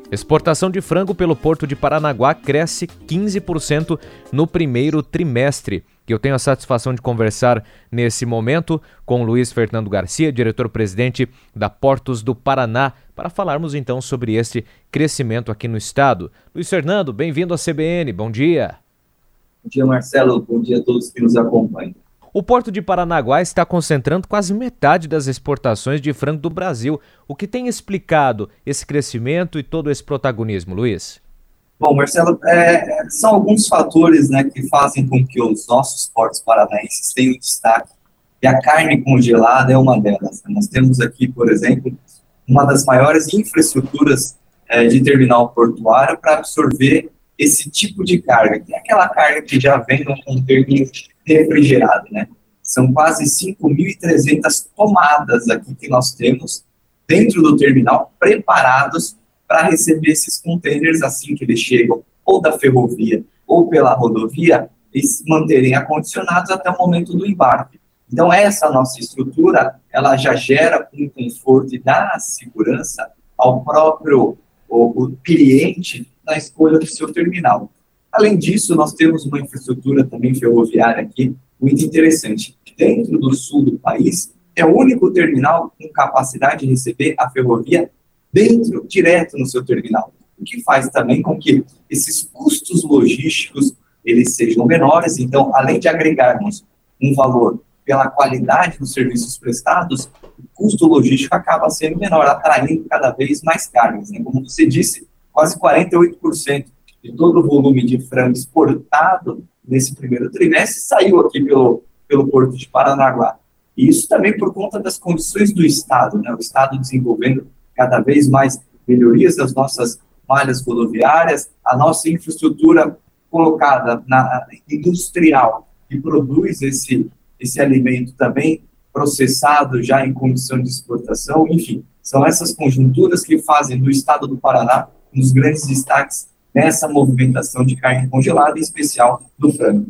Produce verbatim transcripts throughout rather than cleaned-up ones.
Exportação de frango pelo Porto de Paranaguá cresce quinze por cento no primeiro trimestre. Eu tenho a satisfação de conversar nesse momento com Luiz Fernando Garcia, diretor-presidente da Portos do Paraná, para falarmos então sobre esse crescimento aqui no estado. Luiz Fernando, bem-vindo à C B N, bom dia. Bom dia, Marcelo, bom dia a todos que nos acompanham. O Porto de Paranaguá está concentrando quase metade das exportações de frango do Brasil. O que tem explicado esse crescimento e todo esse protagonismo, Luiz? Bom, Marcelo, é, são alguns fatores, né, que fazem com que os nossos portos paranaenses tenham destaque. E a carne congelada é uma delas. Nós temos aqui, por exemplo, uma das maiores infraestruturas é, de terminal portuário para absorver esse tipo de carga, que é aquela carga que já vem num contêiner refrigerado, né? São quase cinco mil e trezentas tomadas aqui que nós temos dentro do terminal, preparados para receber esses contêineres assim que eles chegam, ou da ferrovia, ou pela rodovia, e se manterem acondicionados até o momento do embarque. Então, essa nossa estrutura, ela já gera um conforto e dá segurança ao próprio o, o cliente na escolha do seu terminal. Além disso, nós temos uma infraestrutura também ferroviária aqui, muito interessante. Dentro do sul do país, é o único terminal com capacidade de receber a ferrovia dentro, direto no seu terminal. O que faz também com que esses custos logísticos, eles sejam menores. Então, além de agregarmos um valor pela qualidade dos serviços prestados, o custo logístico acaba sendo menor, atraindo cada vez mais cargas, né? Como você disse, quase quarenta e oito por cento de todo o volume de frango exportado nesse primeiro trimestre saiu aqui pelo, pelo Porto de Paranaguá. E isso também por conta das condições do Estado, né? O Estado desenvolvendo cada vez mais melhorias das nossas malhas rodoviárias, a nossa infraestrutura colocada na industrial, que produz esse, esse alimento também processado já em condição de exportação. Enfim, são essas conjunturas que fazem do Estado do Paraná um dos grandes destaques nessa movimentação de carne congelada, em especial do frango.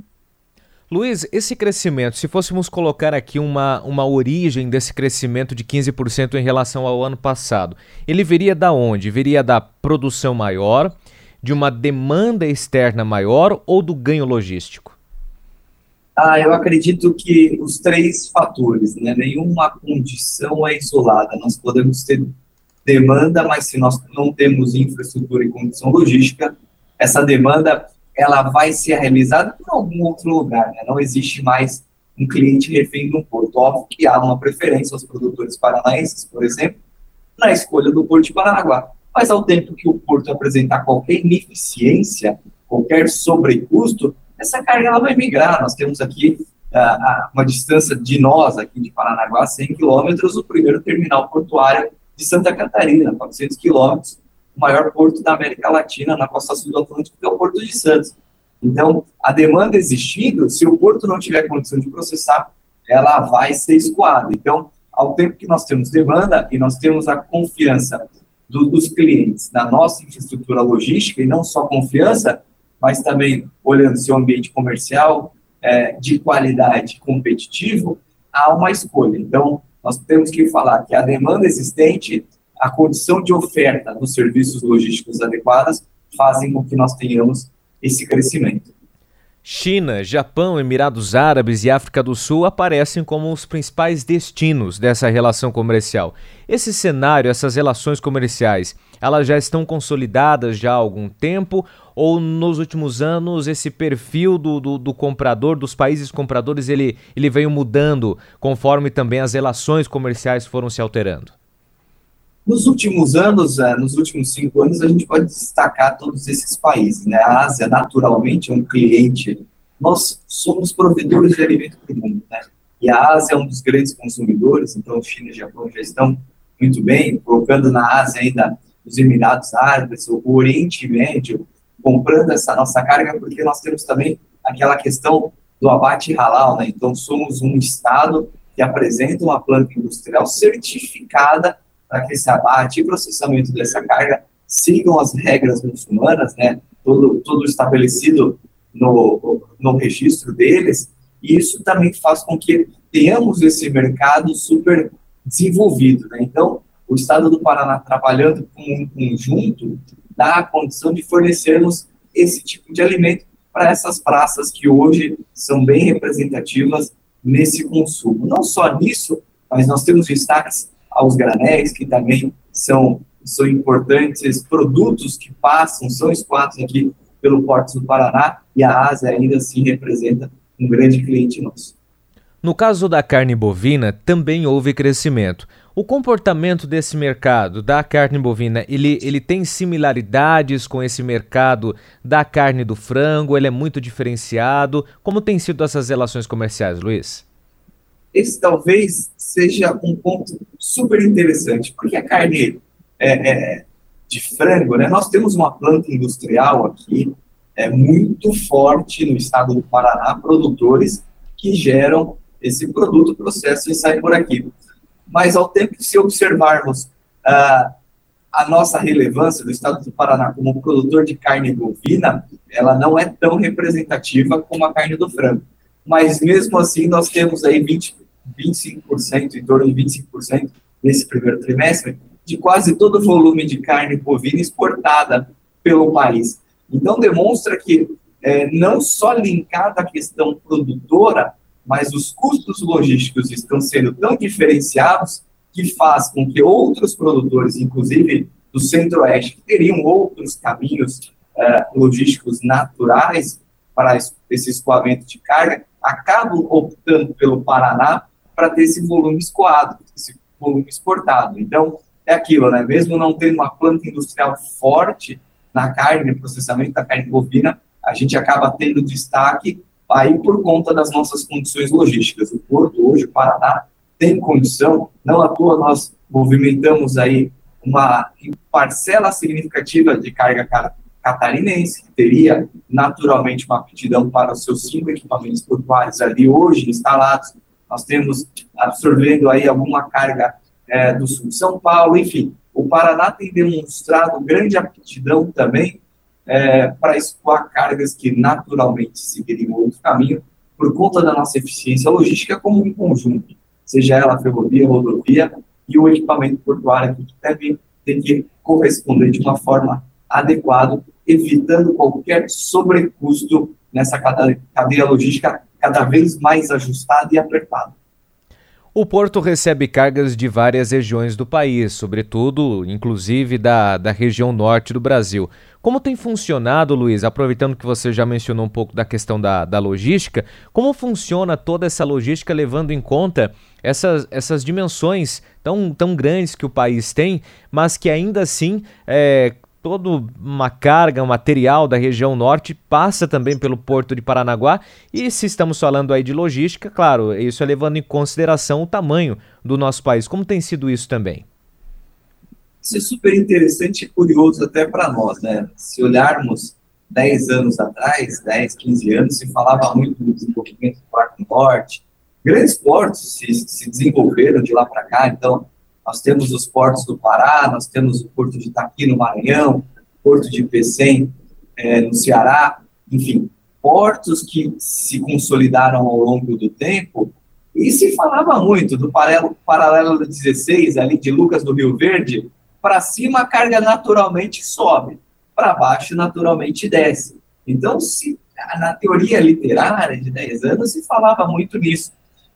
Luiz, esse crescimento, se fôssemos colocar aqui uma, uma origem desse crescimento de quinze por cento em relação ao ano passado, ele viria da onde? Viria da produção maior, de uma demanda externa maior ou do ganho logístico? Ah, eu acredito que os três fatores, né? Nenhuma condição é isolada. Nós podemos ter demanda, mas se nós não temos infraestrutura e condição logística, essa demanda ela vai ser realizada por algum outro lugar, né? Não existe mais um cliente refém de um porto. Óbvio que há uma preferência aos produtores paranaenses, por exemplo, na escolha do Porto de Paranaguá. Mas ao tempo que o porto apresentar qualquer ineficiência, qualquer sobrecusto, essa carga ela vai migrar. Nós temos aqui uh, uma distância de nós, aqui de Paranaguá, cem quilômetros, o primeiro terminal portuário de Santa Catarina, quatrocentos quilômetros, o maior porto da América Latina, na costa sul do Atlântico, que é o Porto de Santos. Então, a demanda existindo, se o porto não tiver condição de processar, ela vai ser escoada. Então, ao tempo que nós temos demanda e nós temos a confiança do, dos clientes na nossa infraestrutura logística, e não só confiança, mas também olhando seu ambiente comercial, é, de qualidade competitivo, há uma escolha. Então, nós temos que falar que a demanda existente, a condição de oferta dos serviços logísticos adequadas, fazem com que nós tenhamos esse crescimento. China, Japão, Emirados Árabes e África do Sul aparecem como os principais destinos dessa relação comercial. Esse cenário, essas relações comerciais, elas já estão consolidadas já há algum tempo ou nos últimos anos esse perfil do, do, do comprador, dos países compradores, ele, ele veio mudando conforme também as relações comerciais foram se alterando? Nos últimos anos, nos últimos cinco anos, a gente pode destacar todos esses países, né? A Ásia, naturalmente, é um cliente. Nós somos provedores de alimento para o mundo, né? E a Ásia é um dos grandes consumidores, então China e Japão já estão muito bem, colocando na Ásia ainda os Emirados Árabes, o Oriente Médio, comprando essa nossa carga, porque nós temos também aquela questão do abate halal, né? Então, somos um estado que apresenta uma planta industrial certificada para que esse abate e processamento dessa carga sigam as regras muçulmanas, né? Todo, tudo estabelecido no, no registro deles, e isso também faz com que tenhamos esse mercado super desenvolvido, né? Então, o Estado do Paraná trabalhando com um conjunto dá a condição de fornecermos esse tipo de alimento para essas praças que hoje são bem representativas nesse consumo. Não só nisso, mas nós temos destaques aos granéis, que também são, são importantes produtos que passam, são escoados aqui pelo Porto do Paraná, e a Ásia ainda assim representa um grande cliente nosso. No caso da carne bovina, também houve crescimento. O comportamento desse mercado da carne bovina, ele, ele tem similaridades com esse mercado da carne do frango? Ele é muito diferenciado? Como têm sido essas relações comerciais, Luiz? Esse talvez seja um ponto super interessante, porque a carne é, é, de frango, né, nós temos uma planta industrial aqui é, muito forte no estado do Paraná, produtores que geram esse produto, processo e sai por aqui. Mas ao tempo que, se observarmos uh, a nossa relevância do estado do Paraná como produtor de carne bovina, ela não é tão representativa como a carne do frango. Mas mesmo assim nós temos aí vinte, vinte e cinco por cento, em torno de vinte e cinco por cento nesse primeiro trimestre, de quase todo o volume de carne bovina exportada pelo país. Então demonstra que é, não só linkada à questão produtora, mas os custos logísticos estão sendo tão diferenciados que faz com que outros produtores, inclusive do Centro-Oeste, que teriam outros caminhos uh, logísticos naturais para esse escoamento de carga, acabam optando pelo Paraná para ter esse volume escoado, esse volume exportado. Então, é aquilo, né? Mesmo não tendo uma planta industrial forte na carne, no processamento da carne bovina, a gente acaba tendo destaque aí por conta das nossas condições logísticas. O Porto, hoje, o Paraná, tem condição, não à toa nós movimentamos aí uma parcela significativa de carga catarinense, que teria naturalmente uma aptidão para os seus cinco equipamentos portuários ali hoje instalados. Nós temos absorvendo aí alguma carga é, do sul de São Paulo, enfim. O Paraná tem demonstrado grande aptidão também É, para escoar cargas que naturalmente seguiriam outro caminho por conta da nossa eficiência logística como um conjunto, seja ela a ferrovia, a rodovia e o equipamento portuário que deve ter que corresponder de uma forma adequada, evitando qualquer sobrecusto nessa cadeia logística cada vez mais ajustada e apertada. O porto recebe cargas de várias regiões do país, sobretudo, inclusive, da, da região norte do Brasil. Como tem funcionado, Luiz, aproveitando que você já mencionou um pouco da questão da, da logística, como funciona toda essa logística levando em conta essas, essas dimensões tão, tão grandes que o país tem, mas que ainda assim... É, toda uma carga, um material da região norte passa também pelo Porto de Paranaguá, e se estamos falando aí de logística, claro, isso é levando em consideração o tamanho do nosso país. Como tem sido isso também? Isso é super interessante e curioso até para nós, né? Se olharmos dez anos atrás, dez, quinze anos, se falava muito do desenvolvimento do Porto Norte, grandes portos se, se desenvolveram de lá para cá, então nós temos os portos do Pará, nós temos o Porto de Itaqui, no Maranhão, Porto de Pecém, é, no Ceará, enfim, portos que se consolidaram ao longo do tempo, e se falava muito do paralelo, paralelo dezesseis, ali de Lucas do Rio Verde, para cima a carga naturalmente sobe, para baixo naturalmente desce. Então, se, na teoria literária de dez anos, se falava muito nisso.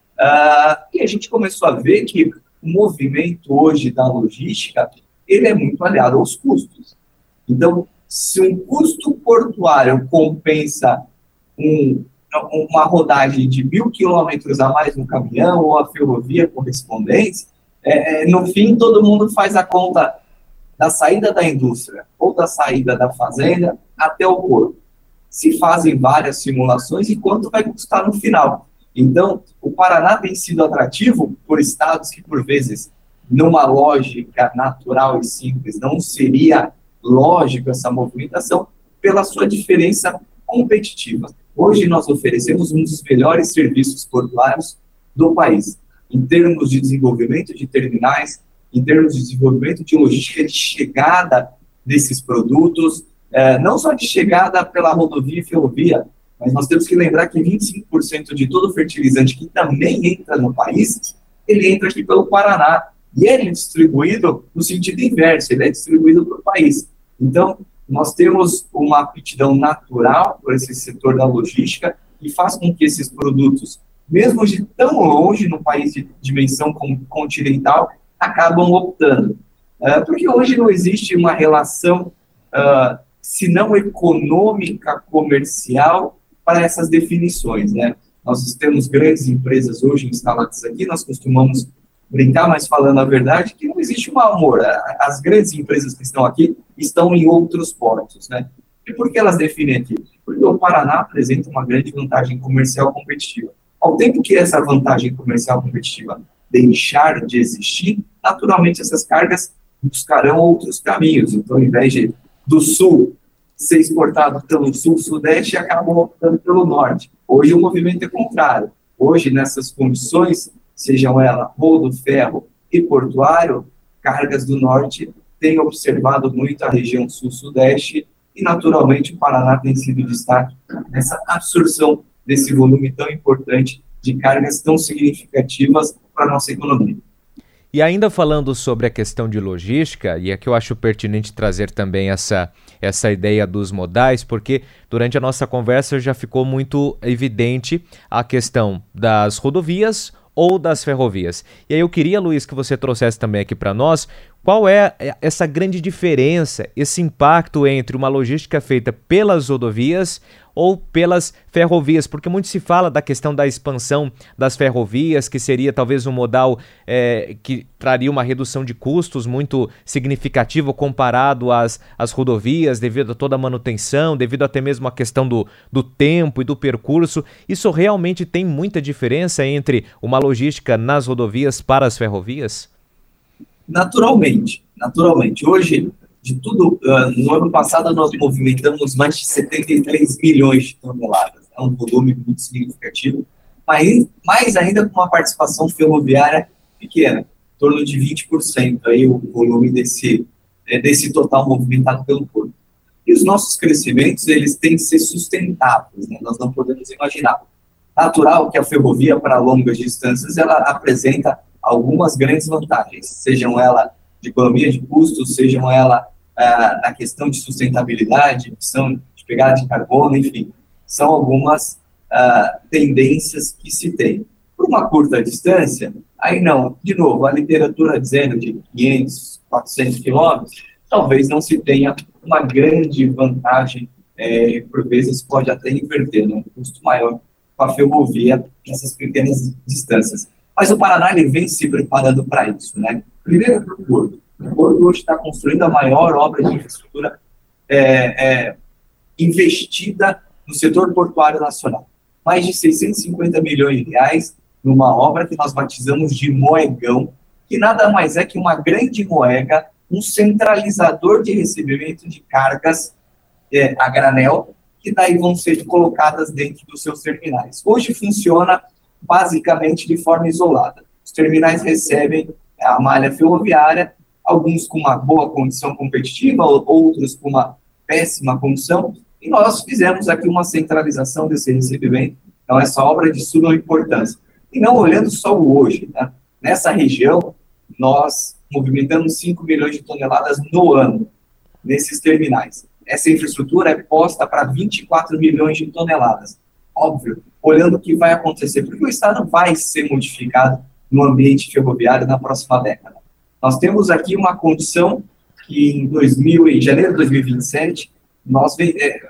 Uh, e a gente começou a ver que o movimento hoje da logística, ele é muito aliado aos custos. Então, se um custo portuário compensa um, uma rodagem de mil quilômetros a mais no caminhão ou a ferrovia correspondente, é, no fim todo mundo faz a conta da saída da indústria ou da saída da fazenda até o porto. Se fazem várias simulações e quanto vai custar no final. Então, o Paraná tem sido atrativo por estados que, por vezes, numa lógica natural e simples, não seria lógico essa movimentação pela sua diferença competitiva. Hoje nós oferecemos um dos melhores serviços portuários do país, em termos de desenvolvimento de terminais, em termos de desenvolvimento de logística de chegada desses produtos, eh, não só de chegada pela rodovia e ferrovia, mas nós temos que lembrar que vinte e cinco por cento de todo o fertilizante que também entra no país, ele entra aqui pelo Paraná. E ele é distribuído no sentido inverso, ele é distribuído para o país. Então, nós temos uma aptidão natural por esse setor da logística e faz com que esses produtos, mesmo de tão longe, num país de dimensão continental, acabam optando. Uh, porque hoje não existe uma relação, uh, se não econômica, comercial, para essas definições, né? Nós temos grandes empresas hoje instaladas aqui, nós costumamos brincar, mas falando a verdade, que não existe um amor. As grandes empresas que estão aqui estão em outros portos, né? E por que elas definem aqui? Porque o Paraná apresenta uma grande vantagem comercial competitiva. Ao tempo que essa vantagem comercial competitiva deixar de existir, naturalmente essas cargas buscarão outros caminhos. Então, ao invés de, do sul ser exportado pelo sul-sudeste, acabam optando pelo norte. Hoje o movimento é contrário. Hoje, nessas condições, sejam elas rodo, ferro e portuário, cargas do norte têm observado muito a região sul-sudeste e, naturalmente, o Paraná tem sido destaque nessa absorção desse volume tão importante de cargas tão significativas para a nossa economia. E ainda falando sobre a questão de logística, e aqui eu acho pertinente trazer também essa, essa ideia dos modais, porque durante a nossa conversa já ficou muito evidente a questão das rodovias ou das ferrovias. E aí eu queria, Luiz, que você trouxesse também aqui para nós qual é essa grande diferença, esse impacto entre uma logística feita pelas rodovias ou pelas ferrovias, porque muito se fala da questão da expansão das ferrovias, que seria talvez um modal é, que traria uma redução de custos muito significativa comparado às, às rodovias, devido a toda a manutenção, devido até mesmo à questão do, do tempo e do percurso. Isso realmente tem muita diferença entre uma logística nas rodovias para as ferrovias? Naturalmente, naturalmente. Hoje, de tudo, uh, no ano passado nós movimentamos mais de setenta e três milhões de toneladas, é um volume muito significativo, mas mais ainda com uma participação ferroviária pequena, em torno de vinte por cento aí o volume desse, é, desse total movimentado pelo porto. E os nossos crescimentos, eles têm que ser sustentáveis, né? Nós não podemos imaginar. Natural que a ferrovia para longas distâncias, ela apresenta algumas grandes vantagens, sejam ela de economia de custos, sejam ela ah, na questão de sustentabilidade, emissão de pegada de carbono, enfim, são algumas ah, tendências que se tem. Por uma curta distância, aí não, de novo, a literatura dizendo de quinhentos, quatrocentos quilômetros, talvez não se tenha uma grande vantagem, é, por vezes pode até inverter, né, um custo maior com a ferrovia nessas pequenas distâncias. Mas o Paraná ele vem se preparando para isso, né? Primeiro, para o Porto. O Porto hoje está construindo a maior obra de infraestrutura é, é, investida no setor portuário nacional. Mais de seiscentos e cinquenta milhões de reais numa obra que nós batizamos de Moegão, que nada mais é que uma grande moega, um centralizador de recebimento de cargas é, a granel, que daí vão ser colocadas dentro dos seus terminais. Hoje funciona basicamente de forma isolada. Os terminais recebem a malha ferroviária, alguns com uma boa condição competitiva, outros com uma péssima condição, e nós fizemos aqui uma centralização desse recebimento. Então, essa obra é de suma importância. E não olhando só o hoje, né? Nessa região, nós movimentamos cinco milhões de toneladas no ano, nesses terminais. Essa infraestrutura é posta para vinte e quatro milhões de toneladas. Óbvio, olhando o que vai acontecer, porque o Estado vai ser modificado no ambiente ferroviário na próxima década. Nós temos aqui uma condição que em, dois mil, em janeiro de dois mil e vinte e sete, nós, é,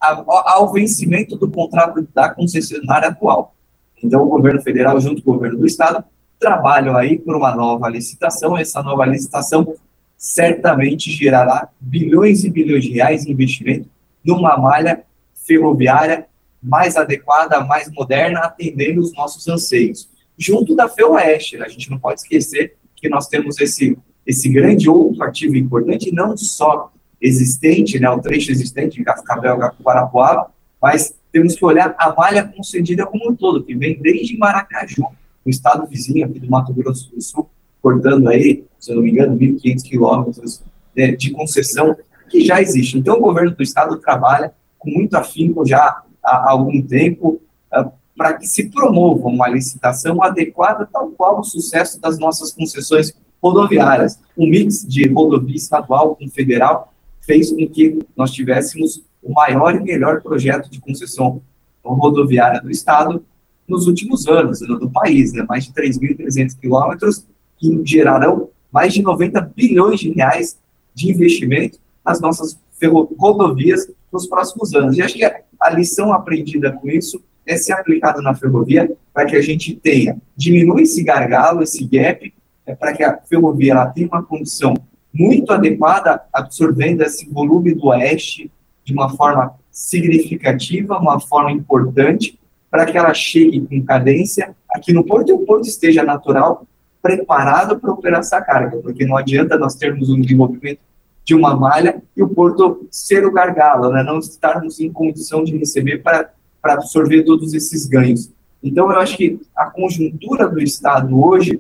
ao vencimento do contrato da concessionária atual. Então, o governo federal, junto com o governo do Estado, trabalham aí por uma nova licitação. Essa nova licitação certamente gerará bilhões e bilhões de reais em investimento numa malha ferroviária mais adequada, mais moderna, atendendo os nossos anseios. Junto da Ferroeste, a gente não pode esquecer que nós temos esse, esse grande outro ativo importante, não só existente, né, o trecho existente de Cascavel a Guarapuava, mas temos que olhar a malha concedida como um todo, que vem desde Maracaju, o estado vizinho aqui do Mato Grosso do Sul, cortando aí, se eu não me engano, mil e quinhentos quilômetros né, de concessão que já existe. Então, o governo do estado trabalha com muito afinco já há algum tempo uh, para que se promova uma licitação adequada, tal qual o sucesso das nossas concessões rodoviárias. Um mix de rodovia estadual com federal fez com que nós tivéssemos o maior e melhor projeto de concessão rodoviária do Estado nos últimos anos, do país, né? Mais de três mil e trezentos quilômetros, que gerarão mais de noventa bilhões de reais de investimento nas nossas rodovias nos próximos anos. E acho que a lição aprendida com isso é ser aplicada na ferrovia para que a gente tenha, diminua esse gargalo, esse gap, é, para que a ferrovia ela tenha uma condição muito adequada, absorvendo esse volume do oeste de uma forma significativa, uma forma importante, para que ela chegue com cadência aqui no porto e o porto esteja natural, preparado para operar essa carga, porque não adianta nós termos um desenvolvimento de uma malha e o porto ser o gargalo, né? Não estarmos em condição de receber para absorver todos esses ganhos. Então, eu acho que a conjuntura do Estado hoje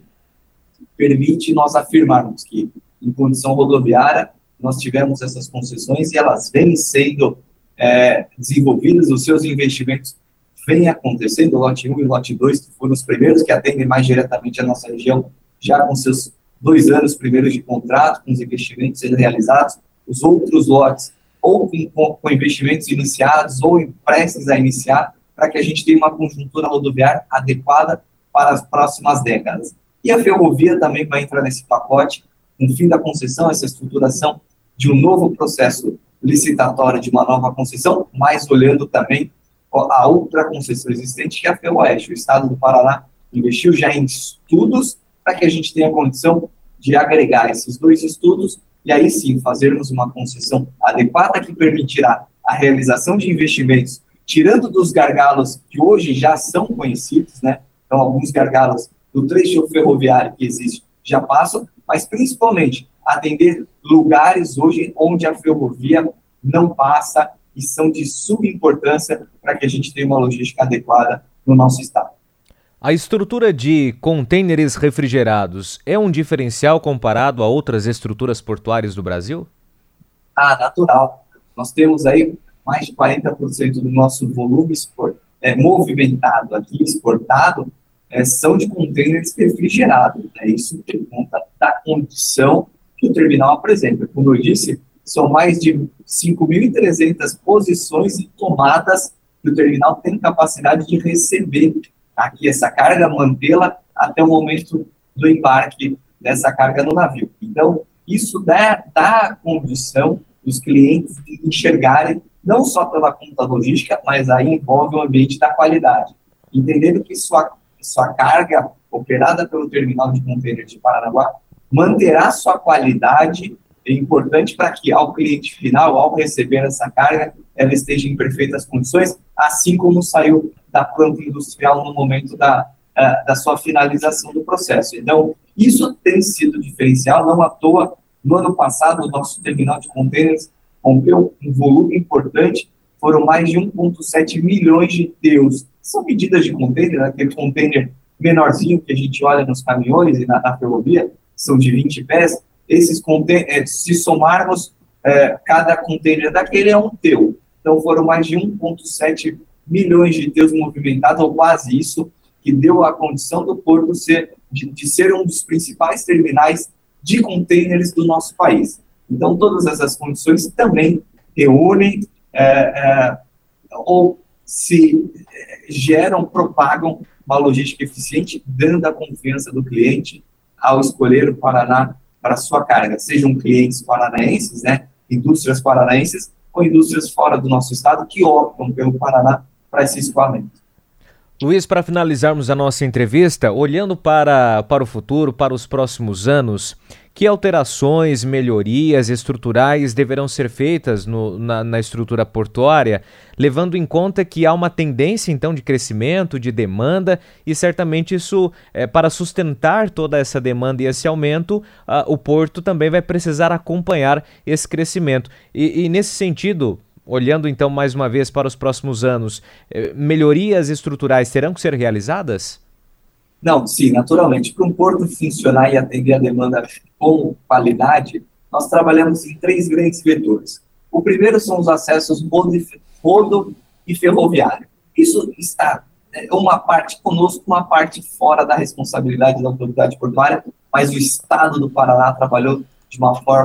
permite nós afirmarmos que, em condição rodoviária, nós tivemos essas concessões e elas vêm sendo é, desenvolvidas, os seus investimentos vêm acontecendo, o lote um e o lote dois, que foram os primeiros que atendem mais diretamente a nossa região, já com seus dois anos primeiros de contrato, com os investimentos sendo realizados, os outros lotes, ou com, com investimentos iniciados, ou prestes a iniciar, para que a gente tenha uma conjuntura rodoviária adequada para as próximas décadas. E a ferrovia também vai entrar nesse pacote, com o fim da concessão, essa estruturação de um novo processo licitatório de uma nova concessão, mas olhando também a outra concessão existente, que é a FERROeste. O Estado do Paraná investiu já em estudos para que a gente tenha condição de agregar esses dois estudos e aí sim fazermos uma concessão adequada que permitirá a realização de investimentos, tirando dos gargalos que hoje já são conhecidos, né? Então, alguns gargalos do trecho ferroviário que existe já passam, mas principalmente atender lugares hoje onde a ferrovia não passa e são de subimportância para que a gente tenha uma logística adequada no nosso estado. A estrutura de contêineres refrigerados é um diferencial comparado a outras estruturas portuárias do Brasil? Ah, natural. Nós temos aí mais de quarenta por cento do nosso volume export, é, movimentado aqui, exportado, é, são de contêineres refrigerados. Né? Isso por conta da condição que o terminal apresenta. Como eu disse, são mais de cinco mil e trezentas posições e tomadas que o terminal tem capacidade de receber aqui essa carga, mantê-la até o momento do embarque dessa carga no navio. Então, isso dá, dá a condição dos clientes de enxergarem, não só pela conta logística, mas aí envolve o ambiente da qualidade. Entendendo que sua, sua carga operada pelo terminal de contêiner de Paranaguá manterá sua qualidade, é importante para que ao cliente final, ao receber essa carga, ela esteja em perfeitas condições, assim como saiu da planta industrial no momento da, uh, da sua finalização do processo. Então, isso tem sido diferencial, não à toa, no ano passado, o nosso terminal de contêineres rompeu um volume importante, foram mais de um vírgula sete milhões de T E Us. São medidas de contêiner, aquele contêiner menorzinho que a gente olha nos caminhões e na, na ferrovia, são de vinte pés, esses contêineres, se somarmos, eh, cada contêiner daquele é um T E U. Então, foram mais de um vírgula sete milhões de T E Us movimentados, ou quase isso, que deu a condição do porto ser, de, de ser um dos principais terminais de contêineres do nosso país. Então, todas essas condições também reúnem é, é, ou se é, geram, propagam uma logística eficiente, dando a confiança do cliente ao escolher o Paraná para sua carga, sejam clientes paranaenses, né, indústrias paranaenses, ou indústrias fora do nosso estado que optam pelo Paraná para esse escoamento. Luiz, para finalizarmos a nossa entrevista, olhando para, para o futuro, para os próximos anos, que alterações, melhorias estruturais deverão ser feitas no, na, na estrutura portuária, levando em conta que há uma tendência, então, de crescimento, de demanda, e certamente isso, é, para sustentar toda essa demanda e esse aumento, uh, o porto também vai precisar acompanhar esse crescimento. E, e nesse sentido, olhando então mais uma vez para os próximos anos, eh, melhorias estruturais terão que ser realizadas? Não, sim, naturalmente. Para um porto funcionar e atender a demanda com qualidade, nós trabalhamos em três grandes vetores. O primeiro são os acessos rodo e ferroviário. Isso está uma parte conosco, uma parte fora da responsabilidade da autoridade portuária, mas o Estado do Paraná trabalhou de uma forma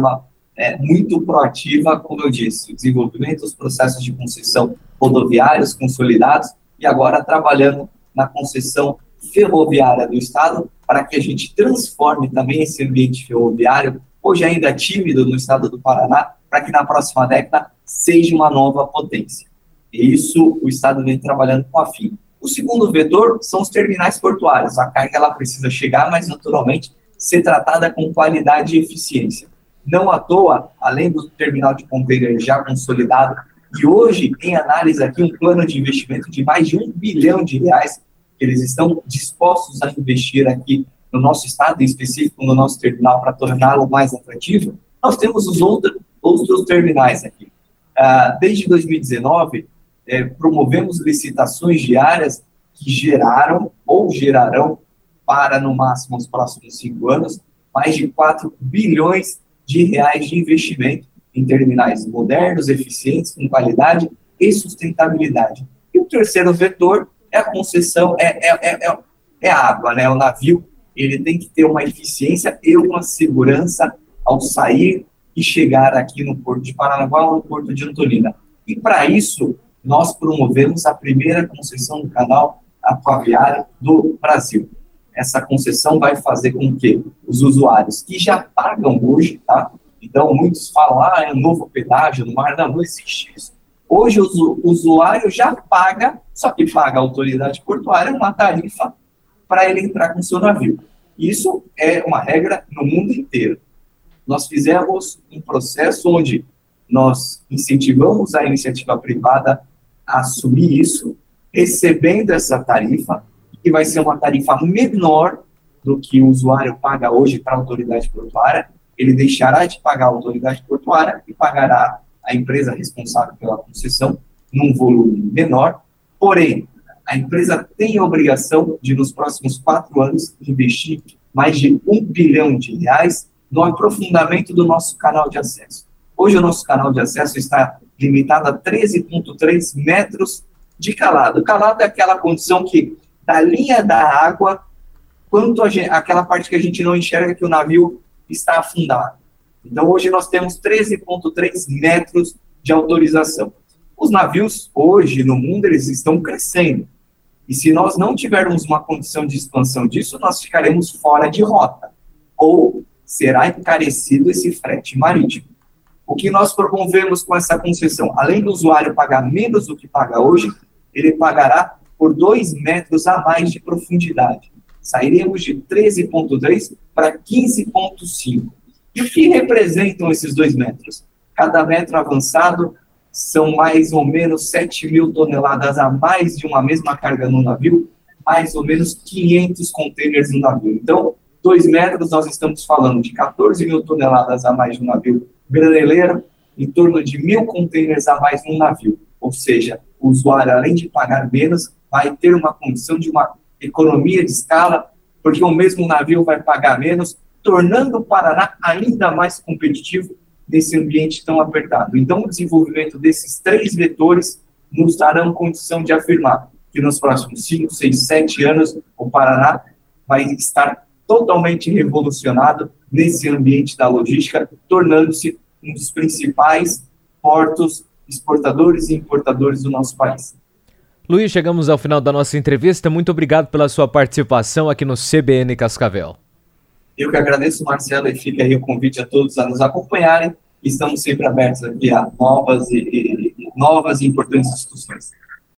é, muito proativa, como eu disse, o desenvolvimento dos processos de concessão rodoviários consolidados e agora trabalhando na concessão ferroviária do Estado para que a gente transforme também esse ambiente ferroviário, hoje ainda tímido no Estado do Paraná, para que na próxima década seja uma nova potência. E isso o Estado vem trabalhando com afinco. O segundo vetor são os terminais portuários. A carga ela precisa chegar, mas naturalmente ser tratada com qualidade e eficiência. Não à toa, além do terminal de container já consolidado, e hoje em análise aqui um plano de investimento de mais de um bilhão de reais, que eles estão dispostos a investir aqui no nosso estado, em específico no nosso terminal, para torná-lo mais atrativo. Nós temos os outros, outros terminais aqui. Ah, desde dois mil e dezenove, eh, promovemos licitações diárias que geraram ou gerarão para, no máximo, os próximos cinco anos, mais de quatro bilhões de reais de investimento em terminais modernos, eficientes, com qualidade e sustentabilidade. E o terceiro vetor é a concessão, é, é, é, é a água, né? O navio, ele tem que ter uma eficiência e uma segurança ao sair e chegar aqui no Porto de Paranaguá ou no Porto de Antolina. E para isso, nós promovemos a primeira concessão do canal aquaviário do Brasil. Essa concessão vai fazer com que os usuários que já pagam hoje, tá? Então, muitos falam, ah, é um novo pedágio no mar. Não, não existe isso. Hoje, o usuário já paga, só que paga a autoridade portuária uma tarifa para ele entrar com seu navio. Isso é uma regra no mundo inteiro. Nós fizemos um processo onde nós incentivamos a iniciativa privada a assumir isso, recebendo essa tarifa, que vai ser uma tarifa menor do que o usuário paga hoje para a autoridade portuária. Ele deixará de pagar a autoridade portuária e pagará a empresa responsável pela concessão num volume menor. Porém, a empresa tem a obrigação de, nos próximos quatro anos, investir mais de um bilhão de reais no aprofundamento do nosso canal de acesso. Hoje, o nosso canal de acesso está limitado a treze vírgula três metros de calado. O calado é aquela condição que, da linha da água, quanto a gente, aquela parte que a gente não enxerga que o navio está afundado. Então, hoje nós temos treze vírgula três metros de autorização. Os navios, hoje, no mundo, eles estão crescendo. E se nós não tivermos uma condição de expansão disso, nós ficaremos fora de rota. Ou será encarecido esse frete marítimo. O que nós promovemos com essa concessão? Além do usuário pagar menos do que paga hoje, ele pagará por dois metros a mais de profundidade. Sairemos de treze vírgula três para quinze vírgula cinco. E o que representam esses dois metros? Cada metro avançado são mais ou menos sete mil toneladas a mais de uma mesma carga no navio, mais ou menos quinhentos containers no navio. Então, dois metros, nós estamos falando de quatorze mil toneladas a mais de um navio graneleiro, em torno de mil containers a mais no navio. Ou seja, o usuário, além de pagar menos, vai ter uma condição de uma economia de escala, porque o mesmo navio vai pagar menos, tornando o Paraná ainda mais competitivo nesse ambiente tão apertado. Então, o desenvolvimento desses três vetores nos darão condição de afirmar que nos próximos cinco, seis, sete anos, o Paraná vai estar totalmente revolucionado nesse ambiente da logística, tornando-se um dos principais portos exportadores e importadores do nosso país. Luiz, chegamos ao final da nossa entrevista. Muito obrigado pela sua participação aqui no C B N Cascavel. Eu que agradeço, Marcelo, e fica aí o convite a todos a nos acompanharem. Estamos sempre abertos aqui a novas e, e, novas e importantes discussões.